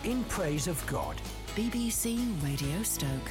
In Praise of God. BBC Radio Stoke.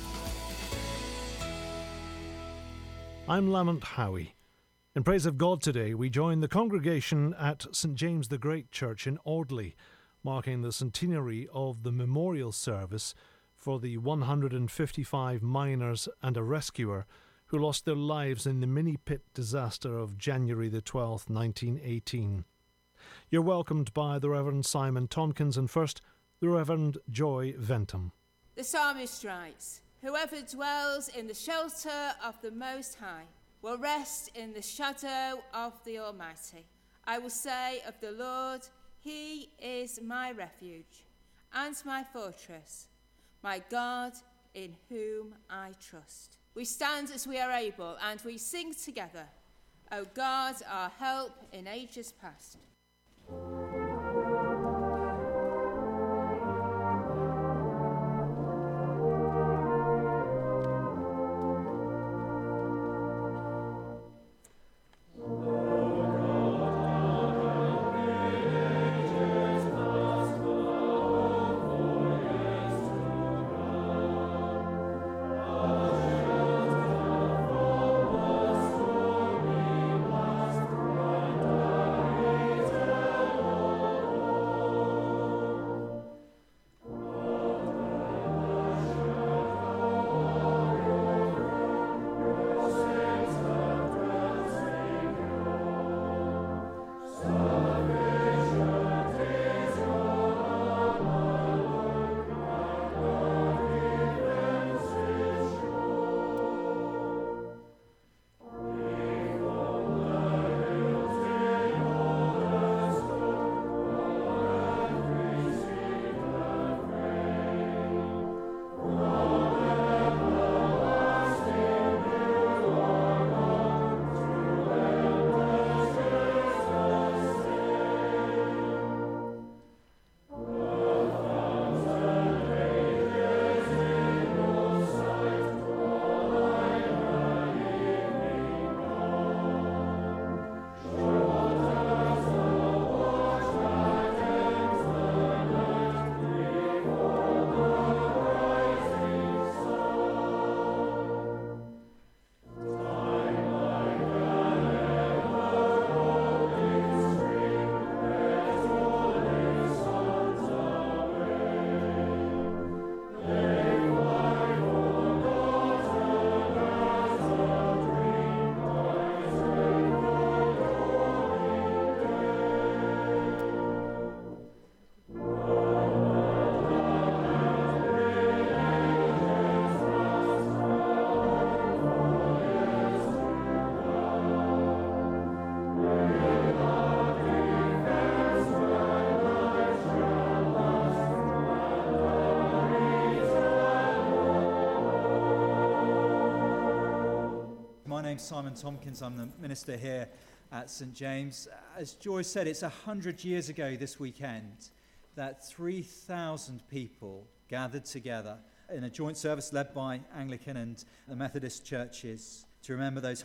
I'm Lamont Howie. In Praise of God today, we join the congregation at St James the Great Church in Audley, marking the centenary of the memorial service for the 155 miners and a rescuer who lost their lives in the mini pit disaster of January the 12th, 1918. You're welcomed by the Reverend Simon Tompkins and first, the Reverend Joy Ventham. The psalmist writes, "Whoever dwells in the shelter of the Most High will rest in the shadow of the Almighty. I will say of the Lord, He is my refuge and my fortress, my God in whom I trust." We stand as we are able and we sing together, "O God, our help in ages past." Simon Tompkins. I'm the minister here at St James. As Joy said, it's 100 years ago this weekend that 3,000 people gathered together in a joint service led by Anglican and the Methodist churches to remember those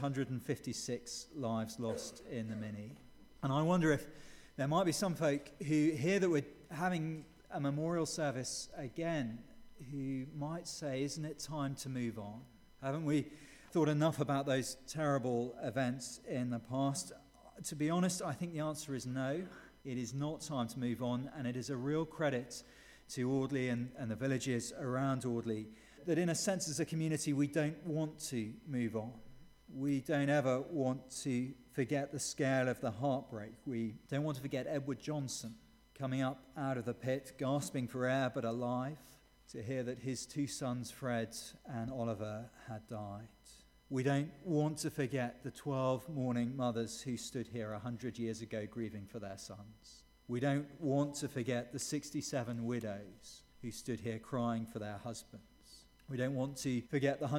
156 lives lost in the Mini. And I wonder if there might be some folk who hear that we're having a memorial service again who might say, isn't it time to move on? Haven't we thought enough about those terrible events in the past? To be honest, I think the answer is no. It is not time to move on, and it is a real credit to Audley and the villages around Audley that in a sense as a community we don't want to move on. We don't ever want to forget the scale of the heartbreak. We don't want to forget Edward Johnson coming up out of the pit, gasping for air but alive, to hear that his two sons, Fred and Oliver, had died. We don't want to forget the 12 mourning mothers who stood here 100 years ago grieving for their sons. We don't want to forget the 67 widows who stood here crying for their husbands. We don't want to forget the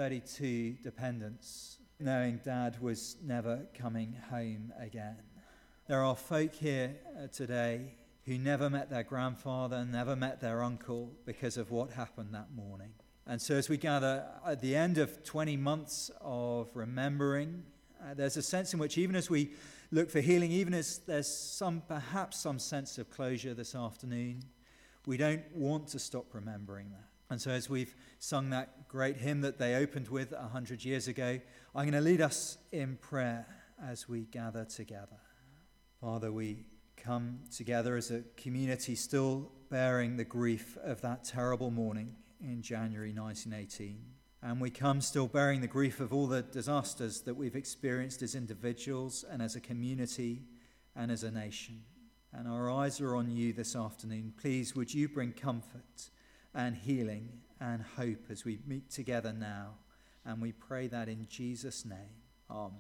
132 dependents, knowing Dad was never coming home again. There are folk here today who never met their grandfather, never met their uncle because of what happened that morning. And so as we gather at the end of 20 months of remembering, there's a sense in which even as we look for healing, even as there's perhaps some sense of closure this afternoon, We don't want to stop remembering that. And so as we've sung that great hymn that they opened with 100 years ago, I'm going to lead us in prayer as we gather together. Father, we come together as a community still bearing the grief of that terrible morning in January 1918. And we come still bearing the grief of all the disasters that we've experienced as individuals and as a community and as a nation. And our eyes are on you this afternoon. Please, would you bring comfort and healing and hope as we meet together now. And we pray that in Jesus' name. Amen.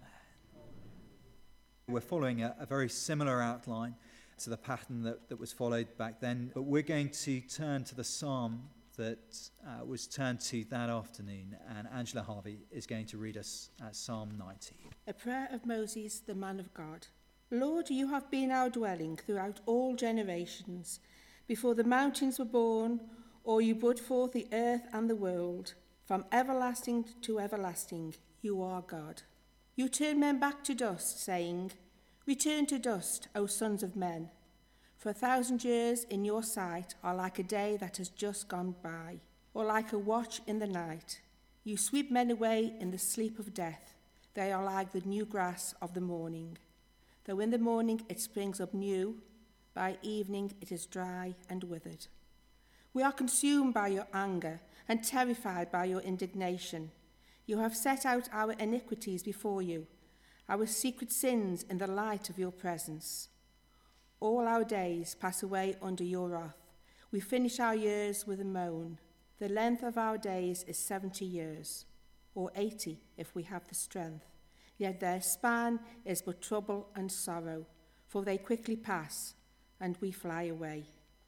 We're following a very similar outline to the pattern that was followed back then. But we're going to turn to the psalm that was turned to that afternoon. And Angela Harvey is going to read us Psalm 90. A prayer of Moses, the man of God. Lord, you have been our dwelling throughout all generations. Before the mountains were born, or you brought forth the earth and the world, from everlasting to everlasting, you are God. You turn men back to dust, saying, return to dust, O sons of men. For 1,000 years in your sight are like a day that has just gone by, or like a watch in the night. You sweep men away in the sleep of death. They are like the new grass of the morning. Though in the morning it springs up new, by evening it is dry and withered. We are consumed by your anger and terrified by your indignation. You have set out our iniquities before you, our secret sins in the light of your presence. All our days pass away under your wrath. We finish our years with a moan. The length of our days is 70 years, or 80 if we have the strength. Yet their span is but trouble and sorrow, for they quickly pass, and we fly away.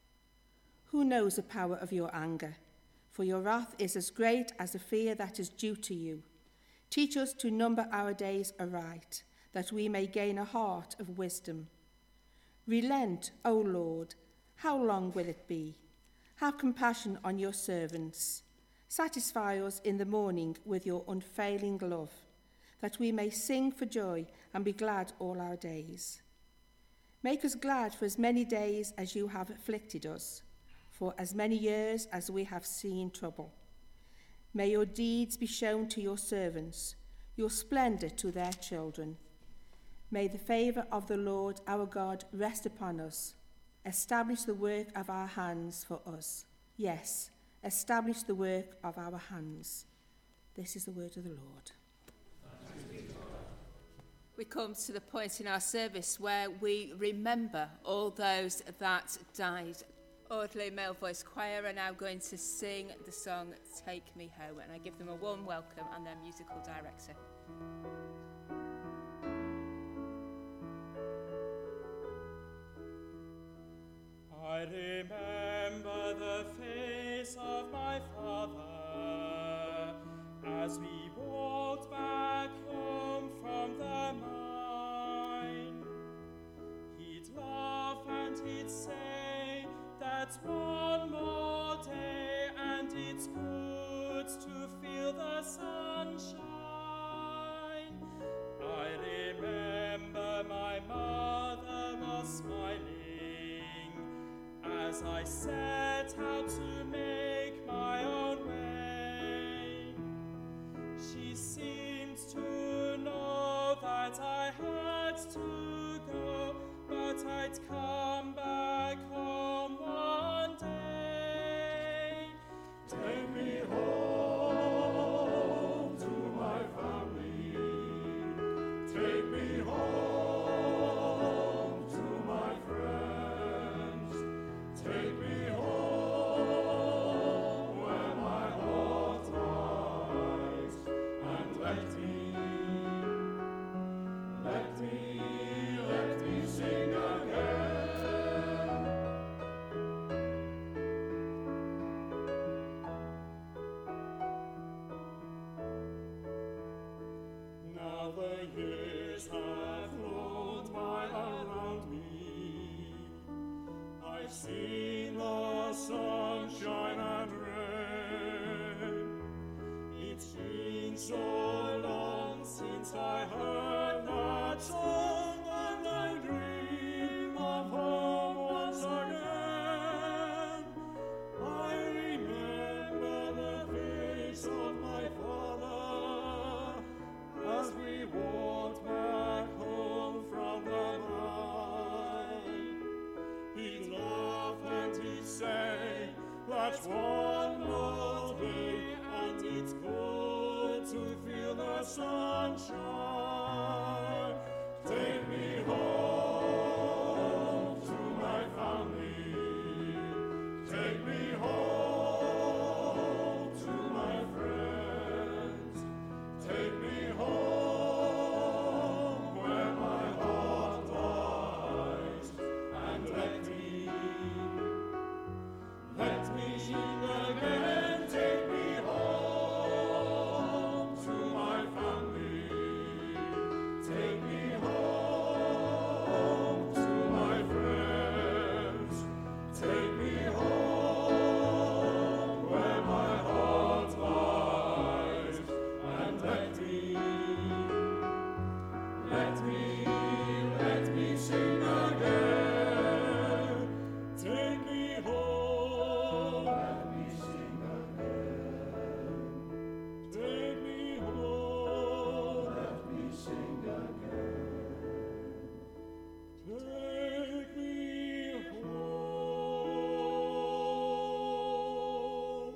Who knows the power of your anger? For your wrath is as great as the fear that is due to you. Teach us to number our days aright, that we may gain a heart of wisdom. Relent, O Lord, how long will it be? Have compassion on your servants. Satisfy us in the morning with your unfailing love, that we may sing for joy and be glad all our days. Make us glad for as many days as you have afflicted us, for as many years as we have seen trouble. May your deeds be shown to your servants, your splendor to their children. May the favor of the Lord our God rest upon us. Establish the work of our hands for us. Yes, establish the work of our hands. This is the word of the Lord. We come to the point in our service where we remember all those that died. Audley Male Voice Choir are now going to sing the song Take Me Home, and I give them a warm welcome and their musical director. I remember the face of my father as we walked back home from the mine. He'd laugh and he'd say, that's one more day and it's good to feel the sunshine. I remember my mother was smiling as I set out to make my own way. She seemed to know that I had to go, but I'd come back home one day. Take me home to my family. Take me home to my friends. Take me home where my heart lies, and let me sing again. Now the years have rolled by around me. I've seen the sunshine and rain. It's been so long since I heard that song, and I dream of home once again. That's one more day, and it's good to feel the sunshine. Take me home to my family. Take me home to my friends. Take me home where my heart lies, and let me sing again. Take me home to my family. Take me home to my friends. Take me home where my heart lies, and let me sing again. Take me home. Let me sing again. Take me home. Let me sing again. Take me home.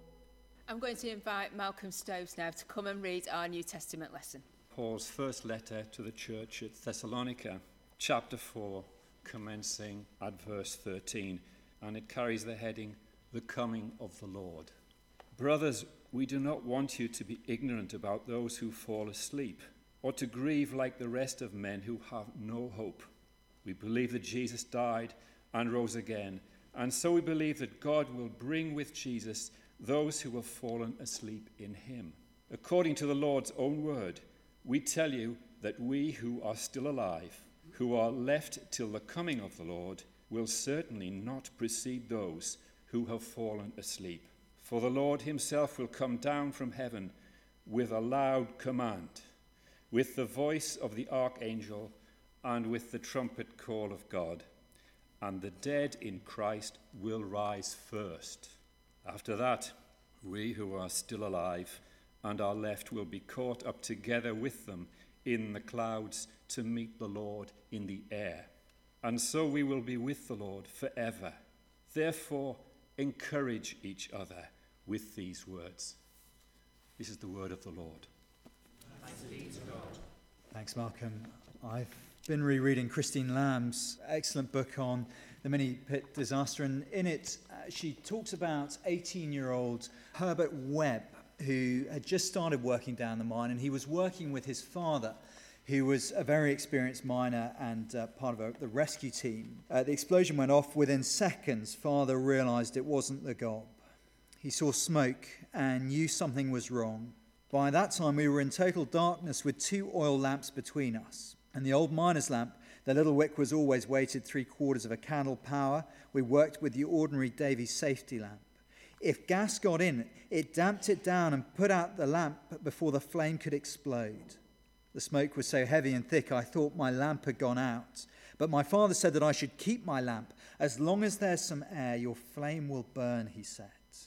I'm going to invite Malcolm Stokes now to come and read our New Testament lesson. Paul's first letter to the church at Thessalonica, chapter 4, commencing at verse 13, and it carries the heading, The Coming of the Lord. Brothers, we do not want you to be ignorant about those who fall asleep, or to grieve like the rest of men who have no hope. We believe that Jesus died and rose again, and so we believe that God will bring with Jesus those who have fallen asleep in him. According to the Lord's own word, we tell you that we who are still alive, who are left till the coming of the Lord, will certainly not precede those who have fallen asleep. For the Lord himself will come down from heaven with a loud command, with the voice of the archangel, and with the trumpet call of God. And the dead in Christ will rise first. After that, we who are still alive and are left will be caught up together with them in the clouds to meet the Lord in the air. And so we will be with the Lord forever. Therefore, encourage each other with these words. This is the word of the Lord. Thanks be to God. Thanks, Malcolm. I've been rereading Christine Lamb's excellent book on the Mini Pit disaster, and in it she talks about 18-year-old Herbert Webb, who had just started working down the mine, and he was working with his father, who was a very experienced miner and part of the rescue team. The explosion went off. Within seconds, father realised it wasn't the gob. He saw smoke and knew something was wrong. By that time, we were in total darkness with 2 oil lamps between us. And the old miner's lamp, the little wick was always weighted 3/4 of a candle power. We worked with the ordinary Davy safety lamp. If gas got in, it damped it down and put out the lamp before the flame could explode. The smoke was so heavy and thick, I thought my lamp had gone out. But my father said that I should keep my lamp. As long as there's some air, your flame will burn, he said.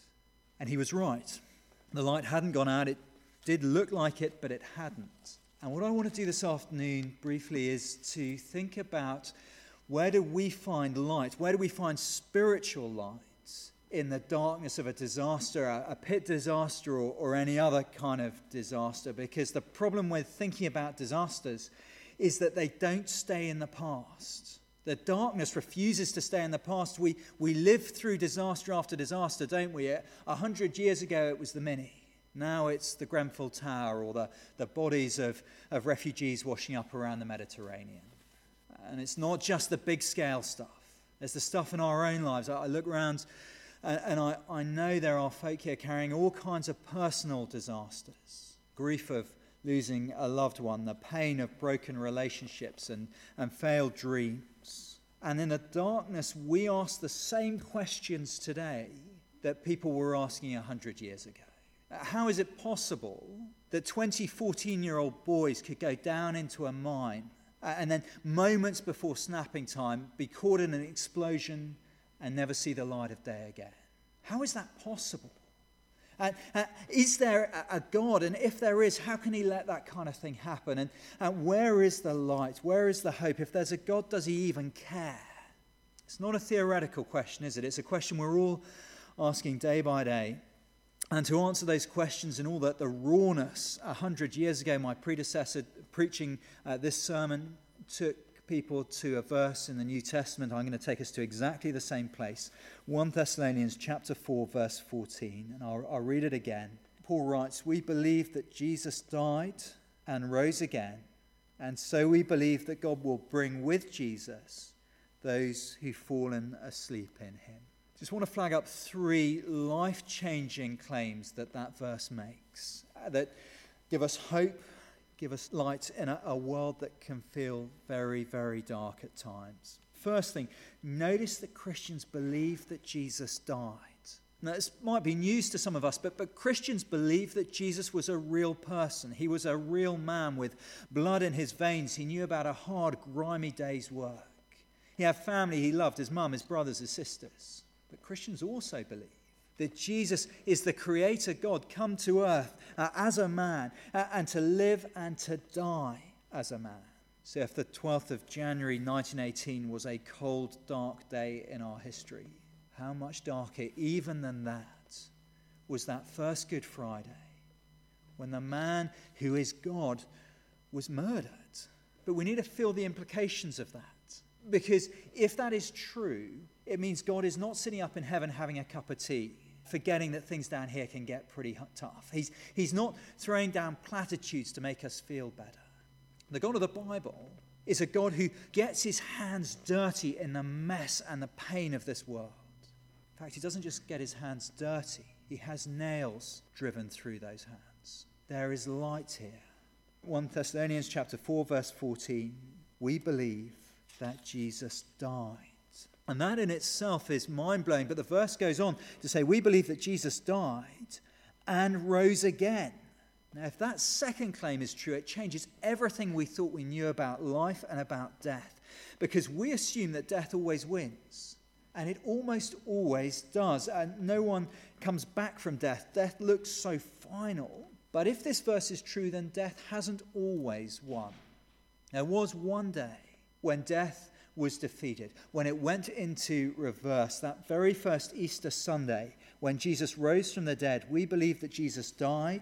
And he was right. The light hadn't gone out. It did look like it, but it hadn't. And what I want to do this afternoon briefly is to think about, where do we find light? Where do we find spiritual light in the darkness of a disaster, a pit disaster or any other kind of disaster? Because the problem with thinking about disasters is that they don't stay in the past. The darkness refuses to stay in the past. We live through disaster after disaster, don't we? 100 years ago it was the Mini. Now it's the Grenfell Tower or the bodies of refugees washing up around the Mediterranean. And it's not just the big scale stuff. There's the stuff in our own lives. I look around and I know there are folk here carrying all kinds of personal disasters. Grief of losing a loved one, the pain of broken relationships and failed dreams. And in the darkness, we ask the same questions today that people were asking 100 years ago. How is it possible that 14-year-old boys could go down into a mine and then moments before snapping time be caught in an explosion and never see the light of day again? How is that possible? Is there a God? And if there is, how can he let that kind of thing happen? And where is the light? Where is the hope? If there's a God, does he even care? It's not a theoretical question, is it? It's a question we're all asking day by day. And to answer those questions in all the rawness, 100 years ago, my predecessor preaching this sermon took people to a verse in the New Testament. I'm going to take us to exactly the same place. 1 Thessalonians chapter 4, verse 14. And I'll read it again. Paul writes, "We believe that Jesus died and rose again, and so we believe that God will bring with Jesus those who've fallen asleep in him." Just want to flag up 3 life-changing claims that verse makes, that give us hope, give us light in a world that can feel very, very dark at times. First thing, notice that Christians believe that Jesus died. Now, this might be news to some of us, but Christians believe that Jesus was a real person. He was a real man with blood in his veins. He knew about a hard, grimy day's work. He had family he loved, his mum, his brothers, his sisters. But Christians also believe that Jesus is the creator God come to earth as a man and to live and to die as a man. So if the 12th of January 1918 was a cold, dark day in our history, how much darker even than that was that first Good Friday when the man who is God was murdered. But we need to feel the implications of that. Because if that is true, it means God is not sitting up in heaven having a cup of tea, forgetting that things down here can get pretty tough. He's not throwing down platitudes to make us feel better. The God of the Bible is a God who gets his hands dirty in the mess and the pain of this world. In fact, he doesn't just get his hands dirty. He has nails driven through those hands. There is light here. 1 Thessalonians chapter 4, verse 14. We believe that Jesus died. And that in itself is mind-blowing. But the verse goes on to say, we believe that Jesus died and rose again. Now, if that second claim is true, it changes everything we thought we knew about life and about death. Because we assume that death always wins. And it almost always does. And no one comes back from death. Death looks so final. But if this verse is true, then death hasn't always won. There was one day when death was defeated, when it went into reverse. That very first Easter Sunday, when Jesus rose from the dead, we believe that Jesus died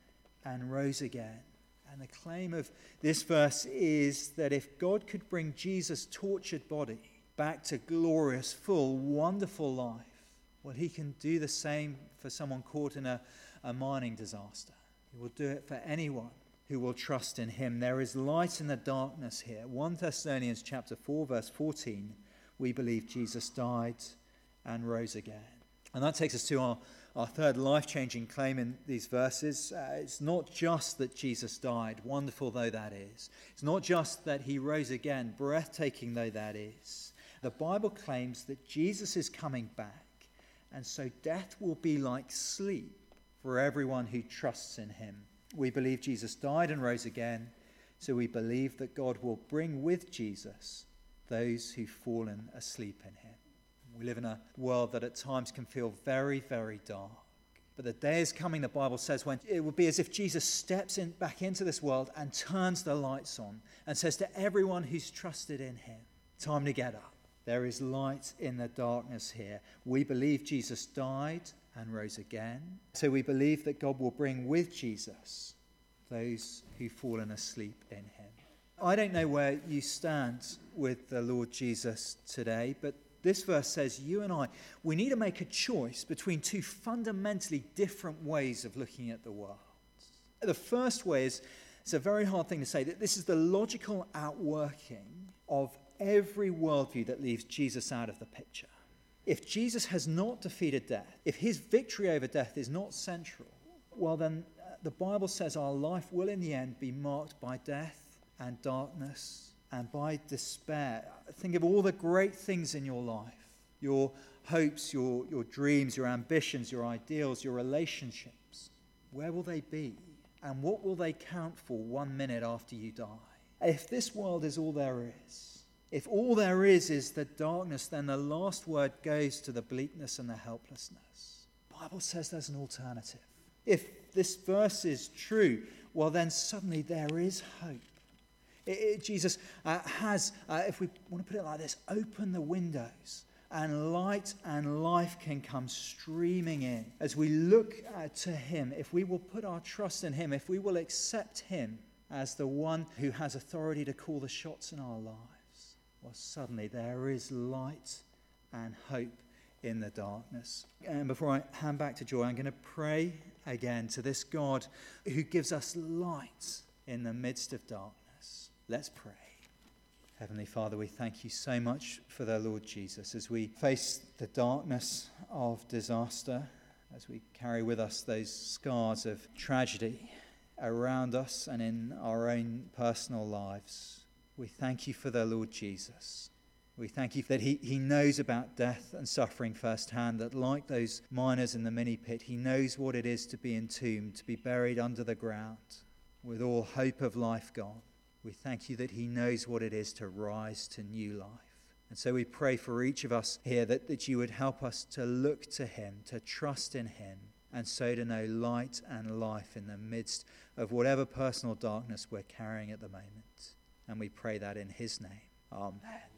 and rose again. And the claim of this verse is that if God could bring Jesus' tortured body back to glorious, full, wonderful life, well, he can do the same for someone caught in a mining disaster. He will do it for anyone who will trust in him. There is light in the darkness here. 1 Thessalonians chapter 4, verse 14, we believe Jesus died and rose again. And that takes us to our third life-changing claim in these verses. It's not just that Jesus died, wonderful though that is. It's not just that he rose again, breathtaking though that is. The Bible claims that Jesus is coming back, and so death will be like sleep for everyone who trusts in him. We believe Jesus died and rose again, so we believe that God will bring with Jesus those who've fallen asleep in him. We live in a world that at times can feel very, very dark. But the day is coming, the Bible says, when it will be as if Jesus steps back into this world and turns the lights on and says to everyone who's trusted in him, time to get up. There is light in the darkness here. We believe Jesus died and rose again. So we believe that God will bring with Jesus those who've fallen asleep in him. I don't know where you stand with the Lord Jesus today, but this verse says you and I, we need to make a choice between two fundamentally different ways of looking at the world. The first way is, it's a very hard thing to say, that this is the logical outworking of every worldview that leaves Jesus out of the picture. If Jesus has not defeated death, if his victory over death is not central, well then the Bible says our life will in the end be marked by death and darkness and by despair. Think of all the great things in your life, your hopes, your dreams, your ambitions, your ideals, your relationships. Where will they be? And what will they count for 1 minute after you die? If this world is all there is, if all there is the darkness, then the last word goes to the bleakness and the helplessness. The Bible says there's an alternative. If this verse is true, well then suddenly there is hope. Jesus has, if we want to put it like this, opened the windows and light and life can come streaming in as we look to him. If we will put our trust in him, if we will accept him as the one who has authority to call the shots in our lives, well, suddenly there is light and hope in the darkness. And before I hand back to Joy, I'm going to pray again to this God who gives us light in the midst of darkness. Let's pray. Heavenly Father, we thank you so much for the Lord Jesus as we face the darkness of disaster, as we carry with us those scars of tragedy around us and in our own personal lives. We thank you for the Lord Jesus. We thank you that he knows about death and suffering firsthand, that like those miners in the mini pit, he knows what it is to be entombed, to be buried under the ground with all hope of life gone. We thank you that he knows what it is to rise to new life. And so we pray for each of us here that you would help us to look to him, to trust in him, and so to know light and life in the midst of whatever personal darkness we're carrying at the moment. And we pray that in his name. Amen.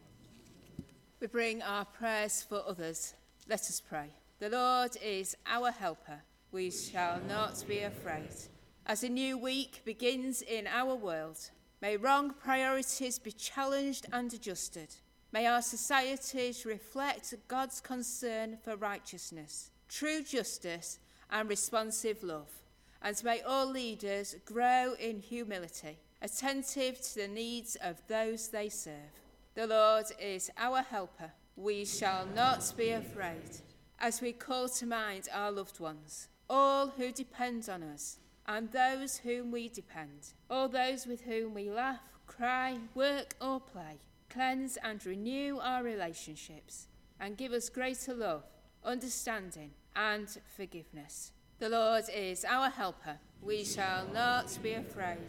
We bring our prayers for others. Let us pray. The Lord is our helper. We shall not be afraid. As a new week begins in our world, may wrong priorities be challenged and adjusted. May our societies reflect God's concern for righteousness, true justice and responsive love. And may all leaders grow in humility, attentive to the needs of those they serve. The Lord is our helper. We shall not be afraid. As we call to mind our loved ones, all who depend on us, and those whom we depend, all those with whom we laugh, cry, work or play, cleanse and renew our relationships, and give us greater love, understanding and forgiveness. The Lord is our helper. We shall not be afraid.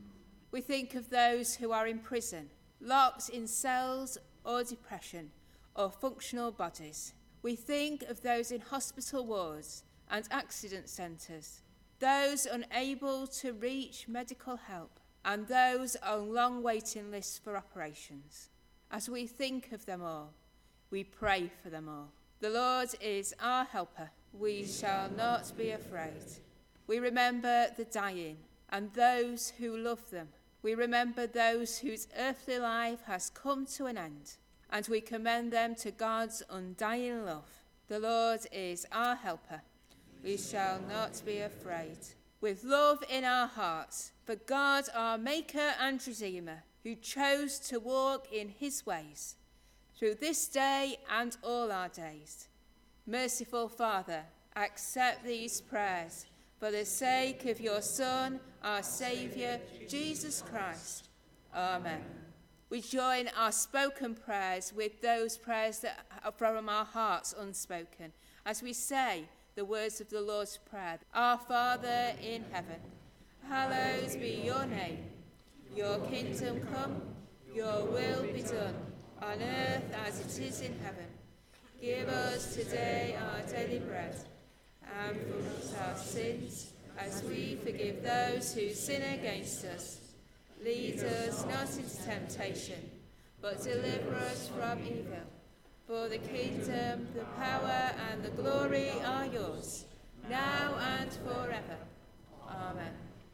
We think of those who are in prison, locked in cells or depression or functional bodies. We think of those in hospital wards and accident centres, those unable to reach medical help, and those on long waiting lists for operations. As we think of them all, we pray for them all. The Lord is our helper. We shall not be afraid. We remember the dying and those who love them. We remember those whose earthly life has come to an end, and we commend them to God's undying love. The Lord is our helper. We shall not be afraid. With love in our hearts, for God our Maker and Redeemer, who chose to walk in his ways, through this day and all our days. Merciful Father, accept these prayers for the sake of your Son, our Saviour, Jesus Christ. Amen. We join our spoken prayers with those prayers that are from our hearts unspoken, as we say the words of the Lord's Prayer. Our Father in heaven, hallowed be your name. Your kingdom come, your will be done, on earth as it is in heaven. Give us today our daily bread, and forgive us our sins, as we forgive those who sin against us. Lead us not into temptation, but deliver us from evil. For the kingdom, the power, and the glory are yours, now and forever. Amen.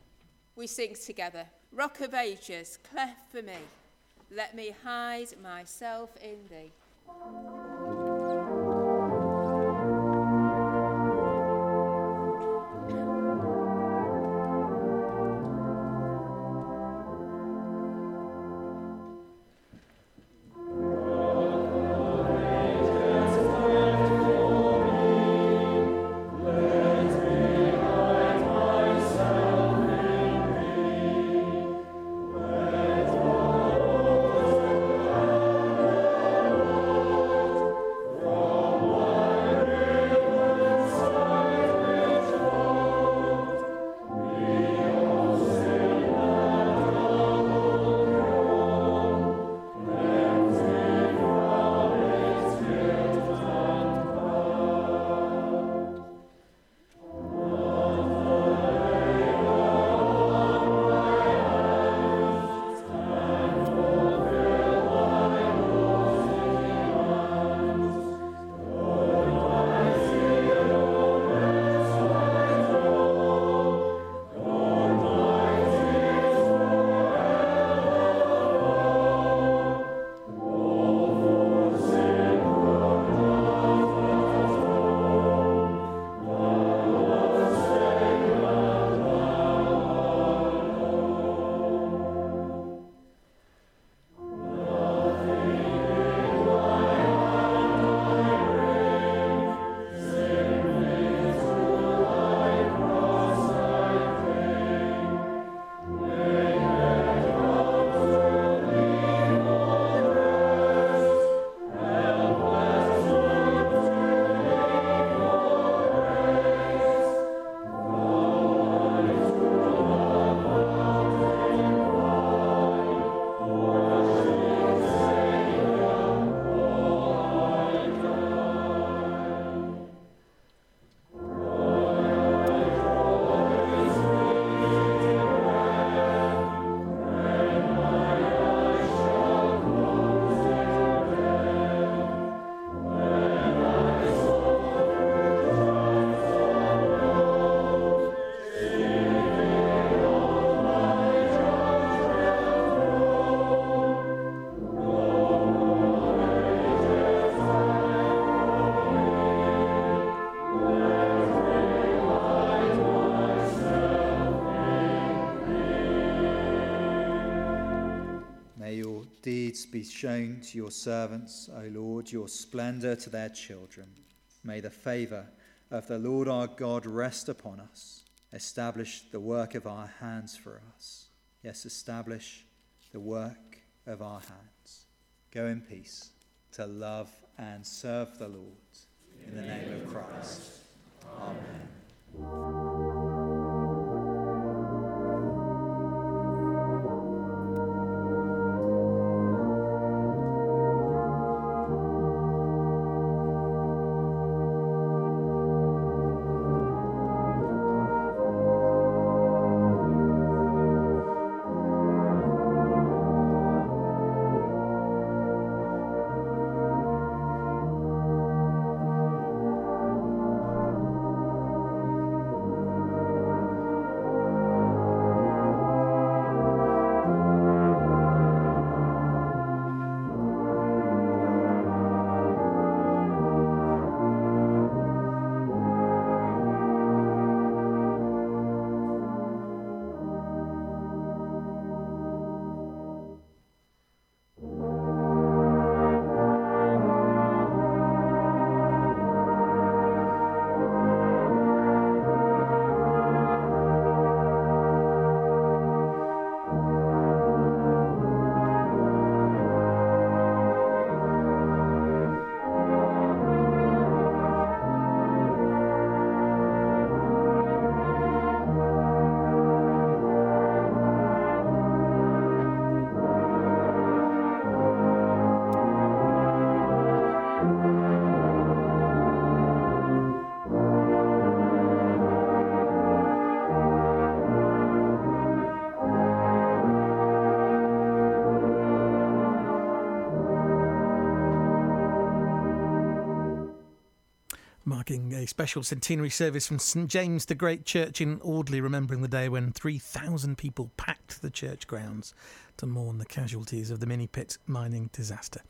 We sing together. Rock of ages, cleft for me, let me hide myself in thee. deeds be shown to your servants, O Lord, your splendour to their children. May the favour of the Lord our God rest upon us. Establish the work of our hands for us. Yes, establish the work of our hands. Go in peace to love and serve the Lord. In the name of Christ. Amen. Marking a special centenary service from St James the Great Church in Audley, remembering the day when 3,000 people packed the church grounds to mourn the casualties of the Mini Pit mining disaster.